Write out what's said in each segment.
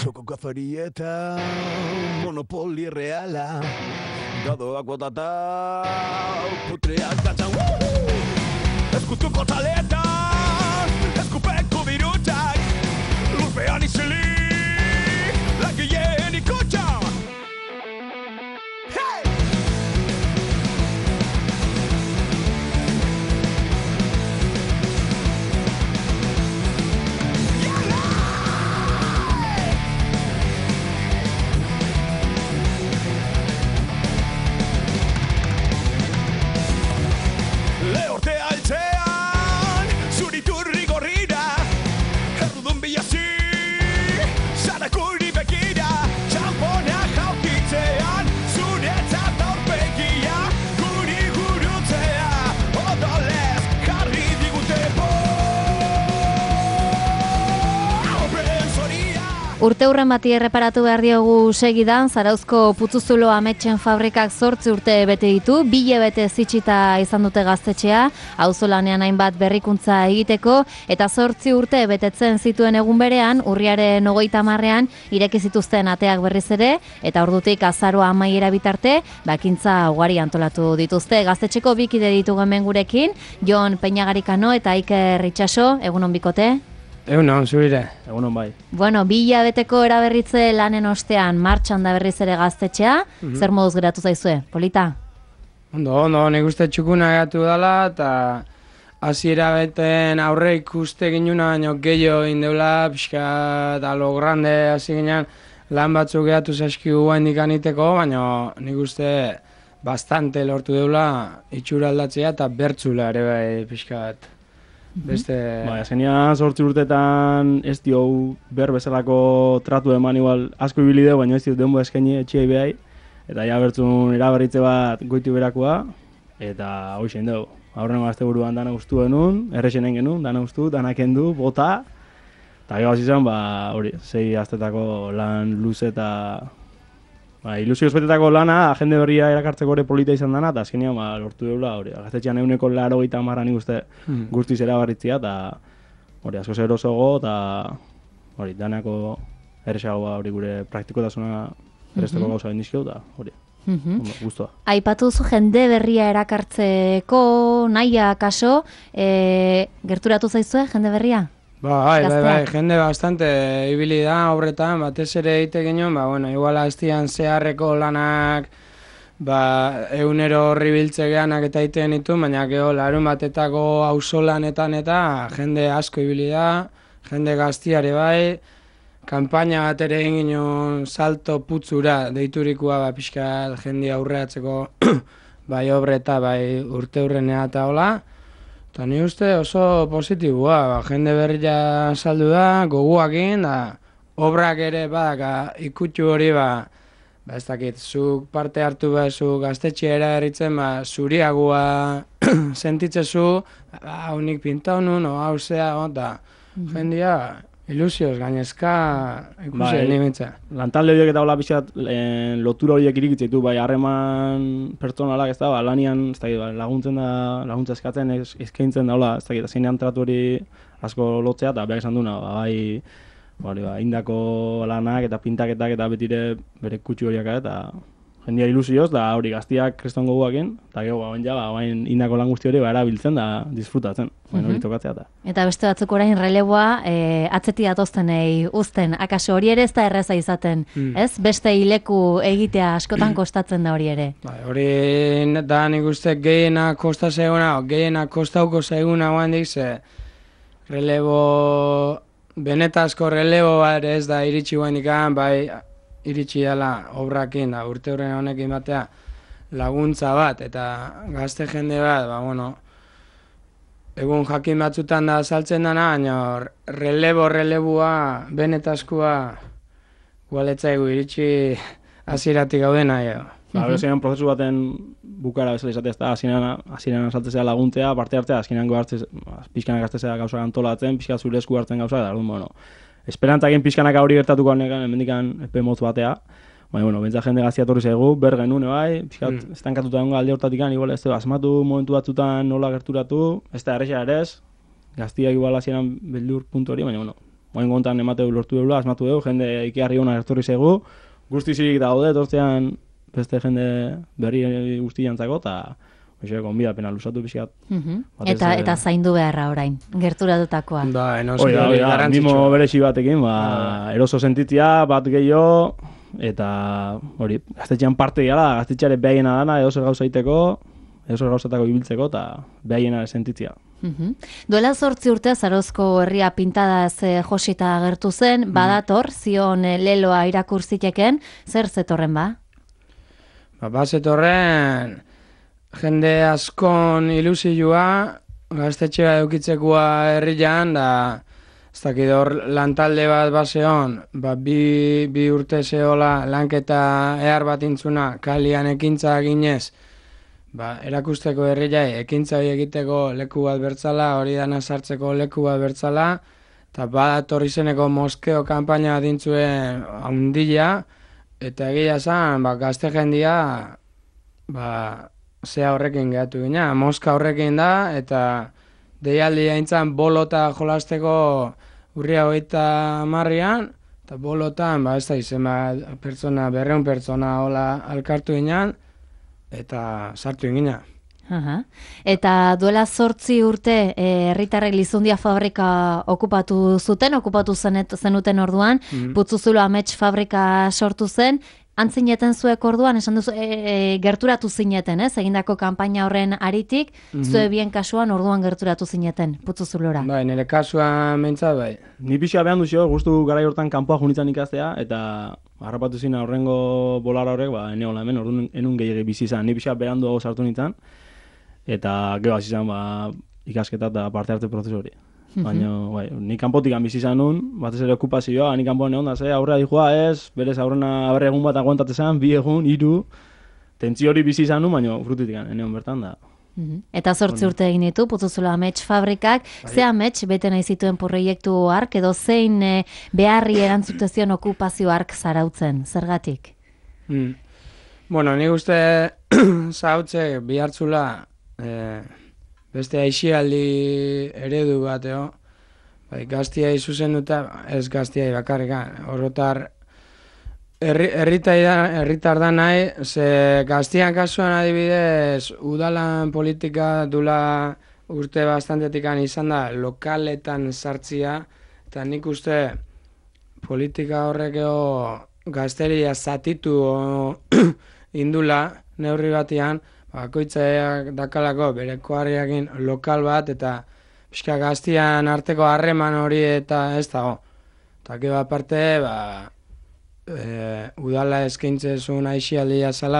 Txoko gafarieta, monopoli reala, dadoak botata, putreak datzan. Eskutuko taleta, eskupeko birutak, lurpean izeli, lagileen ikotxa. Urteurren bati erreparatu behar diogu segidan, Zarauzko Putzuzulo ametsen fabrikak 8 urte bete ditu, 2 hilabete zitsita izan dute gaztetxea, auzolanean hainbat berrikuntza egiteko, eta 8 urte betetzen zituen egun berean, urriaren 30ean ireki zituzten ateak berriz ere, eta ordutik azaroa amaiera bitarte, ekintza ugari antolatu dituzte. Gaztetxeko 2 kide ditugu hemen gurekin, Jon Peñagarikano eta Iker Itxaso, egunon bikote? Egunon, zurire. Egunon bai. Bueno, 2 hilabeteko eraberritze lanen ostean martxan da berriz ere gaztetxea, zer moduz geratu zaizue, polita? Ondo, nik uste txukuna geratu dela, eta hasiera beten aurre ikuste ginuna, baino gehiago indeula, pixka eta lo grande hasi ginen, lan batzuk geratu zaizkigu hendik aniteko, baina nik uste bastante lortu deula itxura aldatzea eta bertzula ere bai pixka bat. Beste... Bai, azkenean 8 urtetan ez dio ber bezalako tratu eman igual asko ibili dugu, baina ez dio denbo eskaini etxeai behai. Eta ja bertzun eraberritze bat goitu berakoa, eta hoxen dugu. Aurrengo gazte buruan dana guztu genuen, errexenen genuen, dana guztu, dana kendu, bota. Eta gero izan, hori, 6 astetako lan luze eta... ilusioz betetako lana, jende berria erakartzeko ere polita izan dana, eta azkenean lortu deula, hori, gaztetxean 180 nik uste guztiz erabarritzia, eta hori, asko erosogo, eta hori, danako erresagoa hori gure praktikotasuna erresteko gauza bendizkio, eta hori, guztua. Aipatu duzu jende berria erakartzeko, nahia kaso, gerturatu zaizue jende berria? Bai, jende bastante ibili da horretan, batez ere egite genuen, igual aztian zeharreko lanak, egunero horri biltze gehanak eta egiten ditu, baina gero larun batetako auzolanetan eta jende asko ibili da, jende gaztiare bai, kanpaina bat ere egin genuen salto putzura deiturikoa pixka jende aurreatzeko bai obreta, bai urte hurrenea eta hola. Eta ni uste oso positiboa, jende berria saldu da, goguakin, da obrak ere badaka ikutxu hori ez dakit, zuk parte hartu zu gaztetxea erritzen, zuriagua sentitzezu, haunik pinta honun, hau zea, eta jendia ilusioz gainezka ikusi nimitza. Lantalde horiek eta hola pixat lotura horiek irikitzeitu, harreman pertsonalak ez da, lanian laguntzen da, laguntza eskatzen, eskaintzen da, hola, ez dakit, azkenean tratu hori asko lotzea, eta behar esan duna, indako lanak eta pintaketak eta betire bere kutsu horiak eta jendia ilusioz, da hori gaztiak kriston goguakin, eta gero indako lan guzti hori erabiltzen da disfrutatzen, hori tokatzea eta. Eta beste batzuk orain releboa atzeti datoztenei uzten, akaso hori ere ez da erreza izaten, ez? Beste hileku egitea askotan kostatzen da hori ere. Hori da nik uste gehienak kosta zeguna, gehienak kostauko zeguna guandik ze relebo, benetazko relebo bat ez da iritsi guandikan, iritsi dela obrakin, urte horren honekin batea laguntza bat, eta gazte jende bat, egun jakin batzutan da saltzen dana, baina relebua, benetazkoa, gualetzaigu iritsi hasieratik gaudena. Bezenean prozesu baten bukara bezala izatea, ez da, hasieran saltzea laguntzea, parte hartzea, azkenengo pixkanak hartzea gauza antolatzen, pixka zure esku hartzen gauza, eta esperantzakin pixkanaka hori gertatuko honekan, hemendikan epe motz batea. Bentsa jende gaztia torri zaigu, ber genuen, pixkat estankatuta dengo alde hortatik, igual ez asmatu momentu batzutan nola gerturatu, ez da errexea ere ez, gaztia igual hasieran beldur puntu hori, baina Oain gontan emateu lortu deula, asmatu dugu, jende ikiarri hona gerturri zegu, guztizirik daude, etortzean beste jende berri guztiantzako, eta gonbidapena lusatu pixkat. Eta zaindu beharra orain, gerturatutakoa. Noski hori garrantzitsua. Mimo beresi batekin, eroso sentitzia, bat gehiago, eta hori, gaztetxean parte gala, gaztetxeare behaiena dana, edo zer gauza iteko, edo zer gauzatako ibiltzeko, eta behaiena sentitzia. Duela 8 urte Zarozko herria pintadaz josita agertu zen, badator, zion leloa irakurziteken, zer zetorren ba? Zetorren jende askon ilusioa, gaztetxea eukitzekoa herrian, da ez dakit hor lantalde bat baseon, bi urte zehola lanketa ehar bat intzuna, kalian ekintza ginez, erakusteko herriai, ekintza hori egiteko leku bat bertzala, hori dana sartzeko leku bat bertzala, eta badator izeneko moskeo kanpaina dintzuen handia, eta egia zan, gazte jendia, zea horrekin gehatu gina, moska horrekin da, eta deialdi haintzan bolota jolasteko urria 30an, eta bolotan, ez da izen, 200 pertsona hola alkartu ginen, eta sartu gina. Eta duela 8 urte herritarrek Lizundia fabrika okupatu zenuten orduan, Putzuzulo amets fabrika sortu zen, antzineten zuek orduan, esan duzu, gerturatu zineten, egindako kanpaina horren aritik, zue bien kasuan orduan gerturatu zineten, Putzuzulora. Nire kasuan mentzat, bai. Ni pixa behan duzio, guztu garai hortan kanpoa junitzen ikastea, eta harrapatu zina horrengo bolara horrek, eneola hemen, orduan enun gehiagi bizi izan. Ni pixa behan duago sartu nintzen, eta gero hasi izan ikasketa eta parte hartze prozesu hori. Baina, ni kanpotik bizi izan nun, batez ere okupazioa, ni kanpoan egon da, aurrea dijoa ez, berez aurrena aurre egun bat aguantatezan, 2 egun, 3, tentzio hori bizi izan nun, baina frutitik eneon bertan da. Eta 8 urte egin ditu, Putzuzulo amets fabrikak, ze amets bete nahi zituen proiektu hark, edo zein beharri erantzutezion okupazio hark zarautzen, zergatik? Nik uste zautze bihartzula beste aixialdi eredu bat, gaztiai zuzenduta, ez gaztiai bakarrik, orotar herritar da nahi, ze gaztian kasuan adibidez, udalan politika dula urte bastantetik izan da, lokaletan sartzia, eta nik uste politika horrekeo gazteria zatitu indula neurri batean, bakoitzak dakalako bere koarriakin lokal bat, eta pixka gaztian arteko harreman hori eta ez dago. Eta gero aparte, udala eskaintzezun aixialdia zala,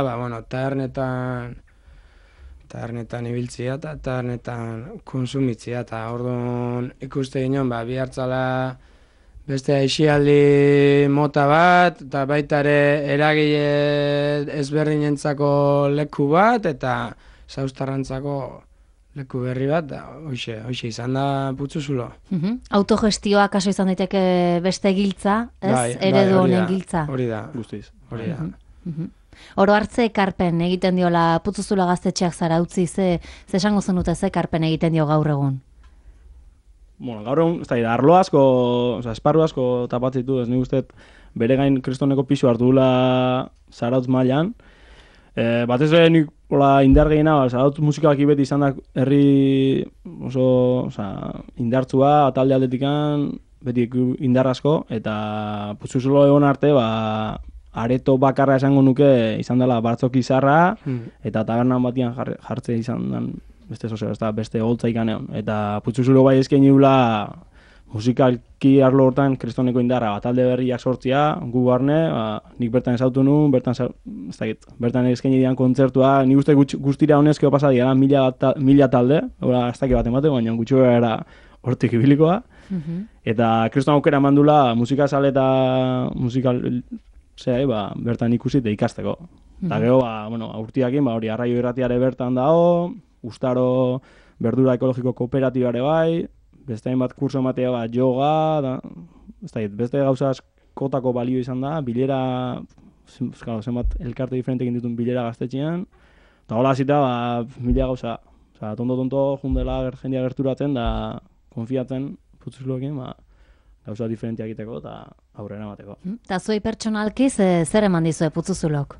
tabernetan ibiltzia eta tabernetan konsumitzia, eta orduan ikuste ginen, bihartzala beste aixialdi mota bat, eta baita ere eragile ezberdinentzako leku bat, eta zauztarrantzako leku berri bat, hoxe izan da Putzuzulo. Autogestioa kaso izan daiteke beste giltza, ez? Eredu honen giltza. Hori da, guztiz. Hori da. Oro hartze ekarpen egiten diola Putzuzulo gaztetxeak Zarautzi, ze esango zenute ze ekarpen egiten dio gaur egun? Gaur egun, arlo asko, esparru asko tapatzitu, ez nik uste bere gain kristoneko pisu hartu dula Zarautz mailan. Batez ere nik indar gehiena, Zarautz musikalaki beti izan da herri oso indartzua, talde aldetikan, beti indar asko, eta Putzuzulo egon arte, areto bakarra esango nuke izan dela Bartzok izarra, eta tabernan batian jartze izan den beste holtza ikanean. Eta Putzuzulo bai eskaini dula musikalki arlo hortan kristoneko indarra, talde berriak sortzia, gu barne, nik bertan ezautu nuen, bertan eskaini dian kontzertua, nik uste guztira honezkeo pasa dira, 1000 talde, ez dakit bat emate, baina gutxo era hortik ibilikoa. Eta kriston aukera mandula musika sale eta musikal bertan ikusi eta ikasteko. Eta gero, urtiakin, hori arraio irratiare bertan dago, Ustaro berdura ekologiko kooperatibare bai, beste hainbat kurso ematea yoga, beste gauza askotako balio izan da, bilera, zenbat elkarte diferentekin ditun bilera gaztetxean, eta hola hasita 1000 gauza, tonto jundela jendia gerturatzen da konfiatzen Putzuzuloekin, gauza diferentia egiteko eta aurrera emateko. Eta zuei pertsonalki zer eman dizue Putzuzulok?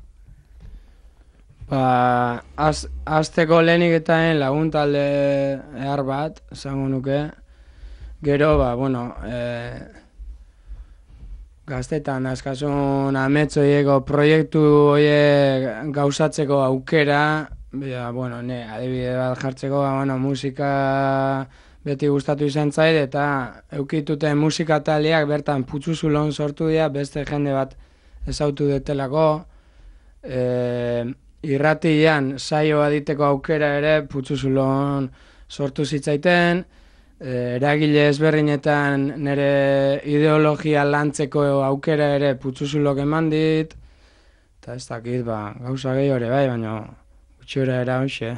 Azteko lehenik eta lagun talde ehar bat, esango nuke. Gero, gaztetan askasun ametzoieko proiektu horiek gauzatzeko aukera, adibide bat jartzeko, musika beti gustatu izan zait, eta eukitute musika taldeak bertan Putzuzulon sortu dira, beste jende bat ezautu detelako, irratian saioa diteko aukera ere Putzuzulon sortu zitzaiten, eragile ezberdinetan nire ideologia lantzeko aukera ere Putzuzulok eman dit, eta ez dakit, gauza gehiago ere baina gutxiora era hoxe.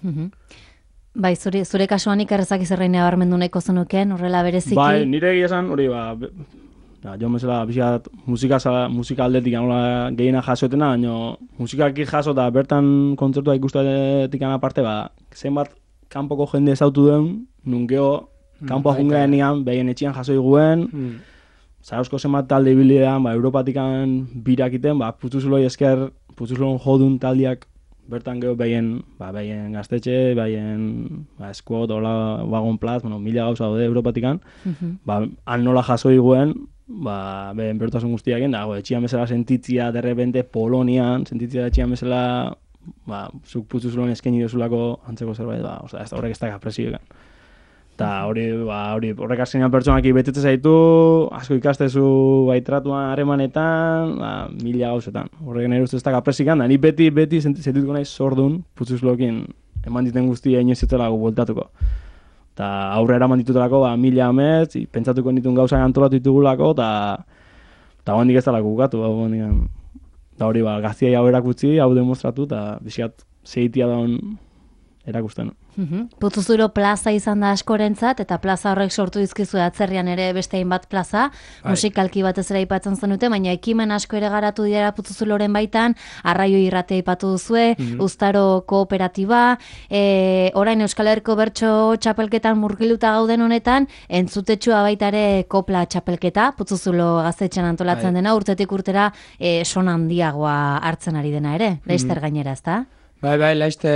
Bai, zure kasuan ikerrezak izerrein abarmendu nahiko zenuken, horrela bereziki? Bai, nire egia esan, hori, jo bezala, bizkat, musika aldetik anola gehiena jasoetena, baina musikaki jaso eta bertan kontzertua ikustetik aparte, zenbat kanpoko jende ezautu duen, nunkeo, kanpoa jungean nian, behien etxian jaso iguen, Zarauzko zenbat talde ibilean, Europatikan birakiten, Putzuzuloi esker, Putzuzulon jodun taldiak bertan geho behien gaztetxe, behien eskuot, hola, wagon plaz, mila gauza daude Europatikan, han nola jaso iguen, behen bertasun guztiak da, etxian bezala sentitzia, derrepente Polonian, sentitzia etxian bezala, zuk Putzuzulon eskaini dozulako antzeko zerbait, ez da horrek ez da kapresioekan. Eta horrek azkenean pertsonaki betetze zaitu, asko ikastezu tratuan harremanetan, mila gauzetan. Horrek nire ustez ez da kapresikan, da ni beti sentituko nahi zordun Putzuzulokin eman diten guztia inoiz etelako bueltatuko. Eta aurre eraman ditutelako, mila ametz, pentsatuko nituen gauzak antolatu ditugulako, eta hondik ez dalako bukatu. Da hori, gaztiai hau erakutzi, hau demostratu, eta biziat zeitia daun erakusten. Putzuzulo plaza izan da askorentzat, eta plaza horrek sortu dizkizu atzerrian ere beste hainbat plaza, musikalki batez ere aipatzen zenute, baina ekimen asko ere garatu dira Putzuzuloren baitan, Arraio irratia aipatu duzue, Uztaro kooperatiba, orain Euskal Herriko bertso txapelketan murgiluta gauden honetan, entzutetsua baita ere kopla txapelketa, Putzuzulo gaztetxean antolatzen dena, urtetik urtera son handiagoa hartzen ari dena ere, Leister gainera, ezta? Bai, laizte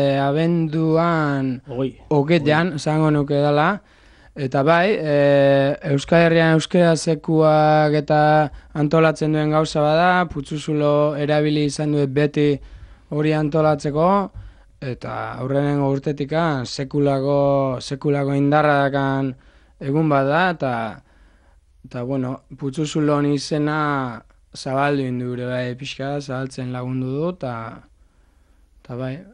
abenduan ogetean, esango nuke dela, eta Euskal Herrian euskera sekuak eta antolatzen duen gauza bada, Putzuzulo erabili izan duet beti hori antolatzeko, eta aurrenengo urtetikan sekulako indarra dakan egun bada, eta Putzuzulon izena zabaldu indure, pixka zabaltzen lagundu du, eta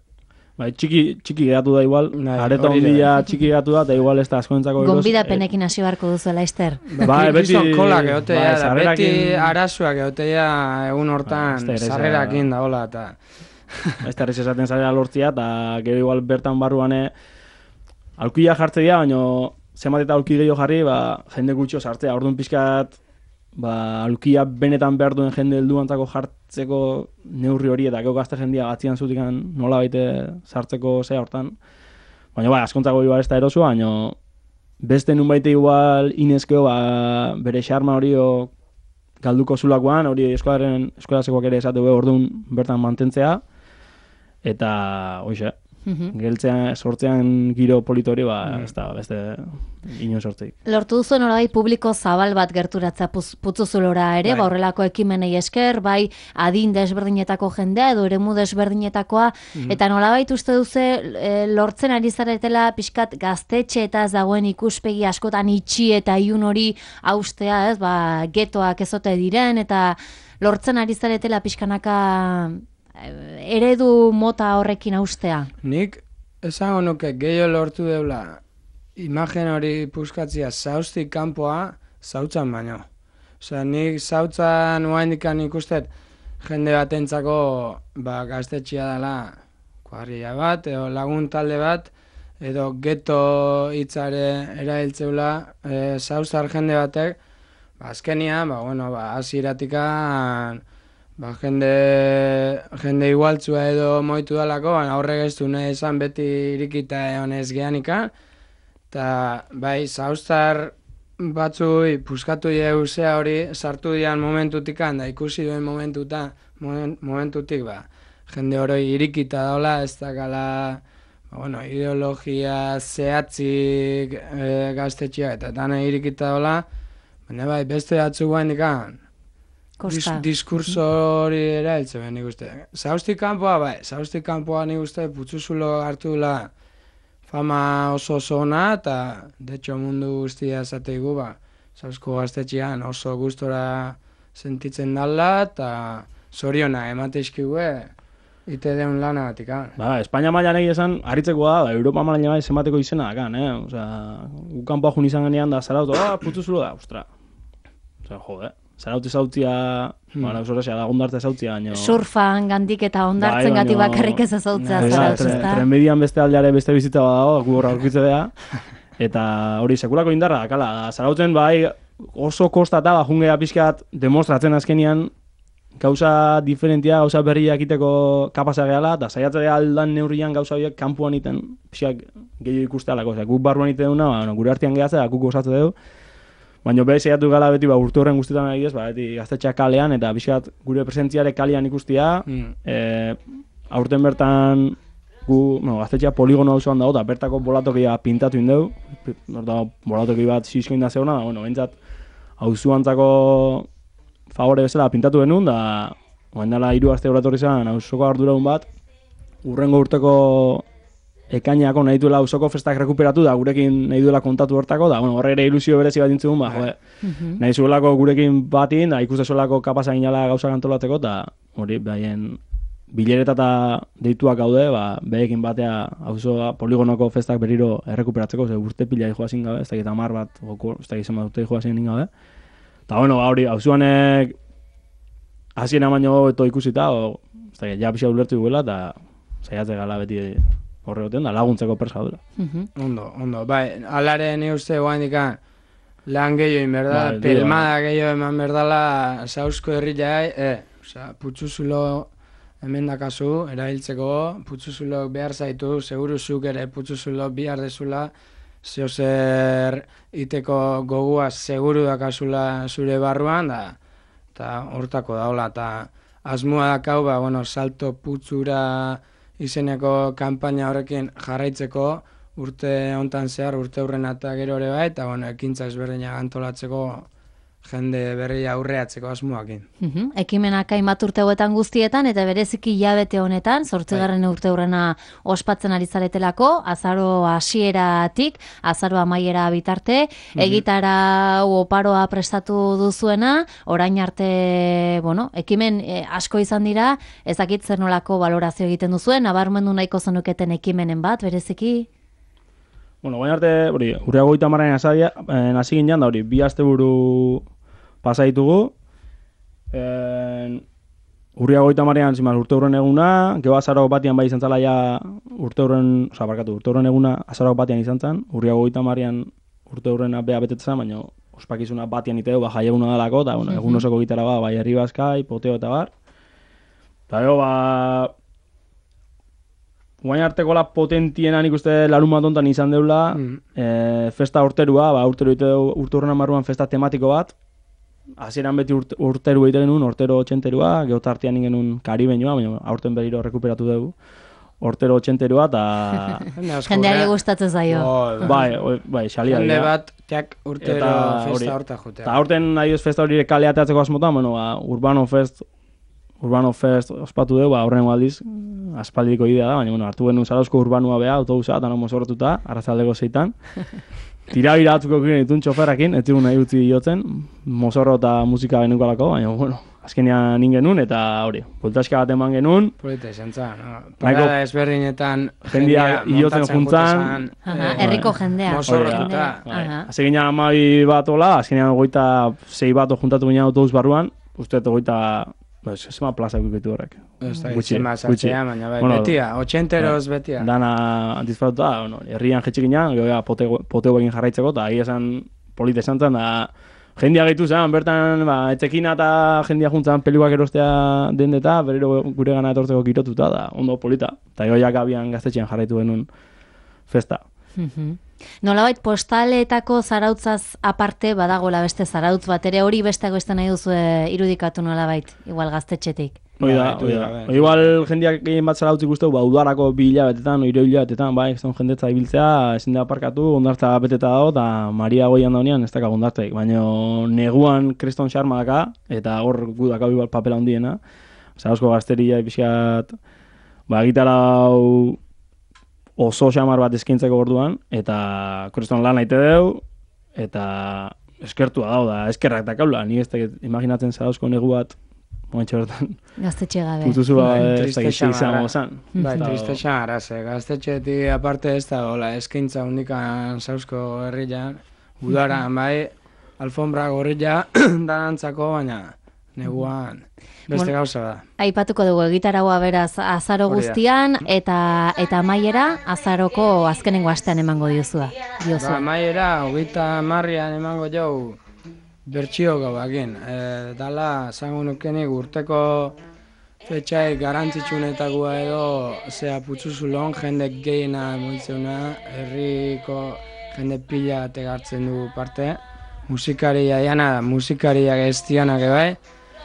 txiki geratu da igual, areta ondila txiki geratu da, eta igual ez da askoentzako eroz. Gonbidapenekin hasi beharko duzu, Leister. Beti kolak egotea, beti arazoak egotea egun hortan sarrerakin da, hola, eta... Ez da esaten zarela lortzia, eta gero igual bertan barruane aulkia jartze dira, baina zenbat eta aulki gehiago jarri, jende gutxo sartzea, orduan pixkat aulkia benetan behar duen jende helduantzako jartzeko neurri hori, eta gero gazte jendia gatzian zutikan nola baite sartzeko zea hortan. Baina askontzako igual ez da erosu, baina beste nun baite igual inezkeo bere xarma hori galduko zulakoan, hori eskolasekoak ere esatu orduan bertan mantentzea, eta hoxe. Geltzean, sortzean giro politori, ez da, beste ino sortzeik. Lortu duzu nolabait publiko zabal bat gerturatza Putzuzulora ere, horrelako ekimenei esker, bai adin desberdinetako jendea edo eremu desberdinetakoa, eta nolabait uste duze lortzen ari zaretela pixkat gaztetxe eta ez dagoen ikuspegi askotan itxi eta iun hori haustea, ez, getoak ezote diren, eta lortzen ari zaretela pixkanaka eredu mota horrekin haustea? Nik esango nuke gehiago lortu deula imagen hori puskatzia zauztik kanpoa zautzan baino. Osea, nik zautzan oaindikan ikustet jende batentzako gaztetxia dela kuadrilla bat, edo lagun talde bat, edo geto hitzare erabiltzeula zauzar jende batek, azkenian, hasieratikan jende igualtzua edo moitu dalako, horrek ez du nahi esan beti irikita egon ez gehanika, eta zauztar batzui puskatu eusea hori sartu dian momentutikan, da ikusi duen momentutik, jende hori irikita daula, ez dakala, ideologia zehatzik gaztetxea, eta dana irikita daula, baina bai, beste batzu guain ikan, diskurso hori erailtze ben nik uste. Zaustik kanpoa nik uste putzuzulo hartu dula fama oso ona, eta de hecho mundu guztia esateigu, Zauzko gaztetxean oso gustora sentitzen dala, eta zoriona emateizkigue ite deun lana batik. Espainia mailan egia esan, harritzeko da, Europa mailan zenbateko izena dakan, Ukanpoa jun izan genean da, zarautu, putzuzulo da, ostra. Jode, zarautu zautzia, osorezia da, ondarte zautzia, baina... Surfan gandik eta ondartzen gatik bakarrik ez zautzea zarautu, ezta? Trenbidian beste aldeare beste bizitza badago, gu horra aurkitze beha, eta hori sekulako indarra dakala, zarautzen bai oso kostata, jungea pixkat demostratzen azkenian, gauza diferentia, gauza berriak iteko kapasa gehala, eta saiatzea aldan neurrian gauza horiek kanpuan iten pixak gehiago ikuste alako. Guk barruan ite duna, gure artean gehatzea, guk osatze dugu. Baina behi saiatu gala beti urte horren guztietan ari ez, beti gaztetxeak kalean, eta pixkat gure presentziare kalean ikustia. Aurten bertan gaztetxeak poligono hausuan dago, eta bertako bolatokia pintatu indeu. Bolatoki bat sisko inda zeuna, bentsat hausuantzako favore bezala pintatu genuen, da dela 3 aste horatorri zen hausoko arduraun bat, urrengo urteko ekaineako nahi duela hausoko festak rekuperatu, da gurekin nahi duela kontatu hortako, da horre ere ilusio berezi bat dintzen, nahi zuelako gurekin batin, da ikuste zuelako kapasa ginala gauza antolatzeko, eta hori behaien bilereta eta deituak gaude, behekin batea hausoa poligonoko festak berriro errekuperatzeko, ze urte pila joazin gabe, ez dakit 10 bat, ez dakit zenbat urte joazin gabe. Eta hori, hausuanek hasien baino eto ikusita, ez dakit, ja pixka ulertu duela, eta saiatze gala beti horre goten, da laguntzeko persa dura. Ondo, bai, alare ni uste guain dikan lan gehiago inberda, pelmada gehiago eman berdala Zauzko herriai, putzuzulo hemen dakazu, erabiltzeko, putzuzulok behar zaitu, seguruzuk ere putzuzulok behar dezula, zeozer iteko gogua seguru dakazula zure barruan, eta hortako daula, eta asmoa dakau, salto putzura izeneko kanpaina horrekin jarraitzeko, urte hontan zehar, urte hurren eta gero ere bai, eta ekintza ezberdinak antolatzeko jende berria aurreatzeko asmoakin. Ekimenak hainbat urte hauetan guztietan, eta bereziki hilabete honetan, 8. urte hurrena ospatzen ari zaretelako, azaro hasieratik, azaro amaiera bitarte, egitara oparoa prestatu duzuena, orain arte, ekimen asko izan dira, ezakit zer nolako balorazio egiten duzuen, nabarmendu nahiko zenuketen ekimenen bat, bereziki? Orain arte, urriago 30 hasi ginen da, 2 asteburu pasa ditugu. Urriago 30 urte hurren eguna, gero azaroko batian bai izan zala ja urte hurren eguna azaroko batian izan zen, urriago 30 urte hurrena beha betetzen, baina ospakizuna batian iteu, jai eguna dalako, eta egun osoko gitara bai herri bazkai, poteo eta bar. Eta gero, guain arteko la potentiena nik uste larun bat ontan izan deula, festa urterua, urte hurren marruan festa tematiko bat, hasieran beti urteru egiten genuen, urtero 80erua, geotartian ingenuen karibeñoa, baina aurten berriro rekuperatu dugu. Urtero 80erua, eta... Jendeari gustatzen zaio. Bai, xalia dira. Jende bat, tiak urtero festa horta jotea. Eta aurten nahi festa hori kaleateatzeko asmotan, Urbano Fest ospatu dugu, horren aldiz, aspaldiko idea da, baina hartu genuen Zarauzko Urbanua beha, autobusa, eta mozorrotuta, arrazaldeko 6. Tira-gira atzuko ditun txoferrakin, ez zigun nahi utzi jotzen, mozorro eta musika genukalako, baina, azkenean ningenun, eta hori, poltaska bat eman genuen. Polita izan zen, parada ezberdinetan jendia montatzen juntzan. Herriko jendea. Mozorrotuta. Azkenean 12 bat ola, azkenean 26 bat juntatu ginen autobus barruan, uste 20... Zema plaza gukitu horrek. Zema sartzea, baina betia, 80eroz betia. Dana disfruta, herrian jetxik ginen, poteo egin jarraitzeko, eta ahi esan polita esan zen, da jendia gaitu zen, bertan, etxekina eta jendia juntzan peluak erostea den eta, berriro gure gana etortzeko kirotuta, da ondo polita. Eta joiak abian gaztetxean jarraitu genuen festa. Nolabait postaletako zarautzaz aparte badagola beste zarautz bat ere hori besteago beste nahi duzu irudikatu nolabait, igual gaztetxetik. Hoi da. Igual jendeak gehien bat zarautz ikusteu, udarako 2 hilabetetan, 3 hilabetetan, bai, ez jendetza ibiltzea, ezin da aparkatu, ondartza beteta dago, eta Maria goian daunean ez dakak ondartzaik, baina neguan kriston xarma daka, eta hor gu dakau igual papela handiena, zarauzko gazteria pixkat, gitarra oso xamar bat eskaintzeko orduan, eta kriston lan naite deu, eta eskertua dau da, eskerrak dakaula, ni ez dakit imaginatzen zarauzko negu bat, momentxe hortan. Gaztetxe gabe. Putuzu ez dakit izango zan. Bai, triste xamara, gaztetxetik aparte ez da, eskaintza hundikan Zarauzko herrian, udaran, bai, alfombra gorrilla danantzako, baina neguan beste gauza da. Aipatuko dugu egitaragoa beraz azaro guztian eta amaiera azaroko azkenengo astean emango diozua. Amaiera 30an emango jau bertsio gauakin. Dala, zango nukenik urteko fetxaik garantzitsunetakoa edo putzuzulon jendek gehiena emoitzeuna, herriko jende pila tegartzen du parte. Musikaria jana, musikariak ez dianak bai,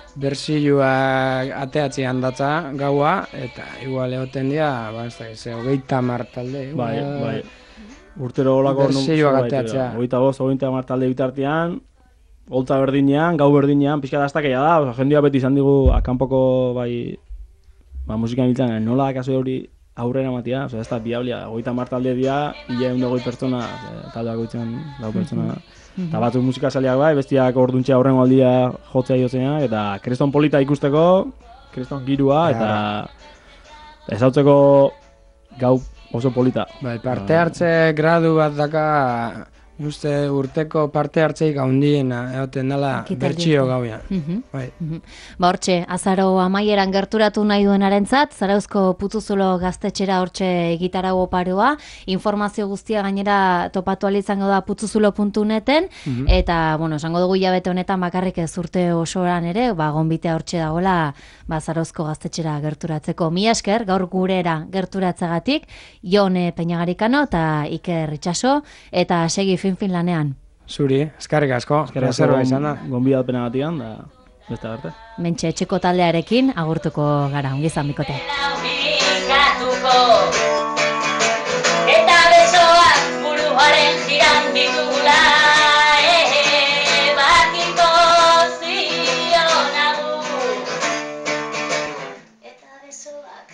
berzioak ateatzean datza gaua, eta igual egoten dira, ez da, 30 talde. Bai. Urtero holako berzioak ateatzea. 25-30 talde bitartean, holtza berdinean, gau berdinean, pixka daztakeia da, jendia beti izan digu, akanpoko, musikan biltzen, nola kasu hori aurrera matia, ez da, biablia, 30 talde dira, 120 pertsona, talde bakoitzen 4 pertsona. Eta batzuk musika saliak bai, bestiak orduntxea horrengo aldia jotzea jotzenak, eta kriston polita ikusteko, kriston girua, eta ezautzeko gau oso polita. Bai, parte hartze gradu bat daka, uste urteko parte hartzeik handiena, egoten dela bertsio gauean. Hortxe, azaro amaieran gerturatu nahi duenarentzat, Zarauzko Putuzulo gaztetxera hortxe egitarau oparoa, informazio guztia gainera topatu izango da putzuzulo.neten, eta, esango dugu hilabete honetan bakarrik ez urte osoran ere, gonbitea hortxe dagoela, Zarauzko gaztetxera gerturatzeko. Mila esker, gaur gurera gerturatzagatik, Jon Peñagarikano eta Iker Itxaso, eta segi fin lanean. Zuri, eskerrik asko, zerba izan da. Gonbidatpena gatian, da beste arte. Mentxe etxeko taldearekin agurtuko gara, ongi izan bikote.